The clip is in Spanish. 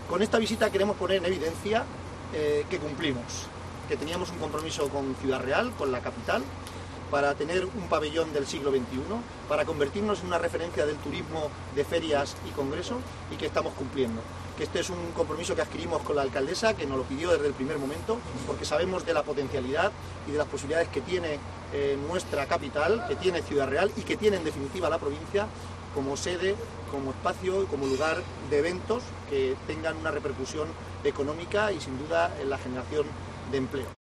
Con esta visita queremos poner en evidencia que cumplimos, que teníamos un compromiso con Ciudad Real, con la capital, para tener un pabellón del siglo XXI, para convertirnos en una referencia del turismo de ferias y congresos, y que estamos cumpliendo. Que este es un compromiso que adquirimos con la alcaldesa, que nos lo pidió desde el primer momento, porque sabemos de la potencialidad y de las posibilidades que tiene nuestra capital, que tiene Ciudad Real y que tiene en definitiva la provincia como sede, como espacio y como lugar de eventos que tengan una repercusión económica y sin duda en la generación de empleo.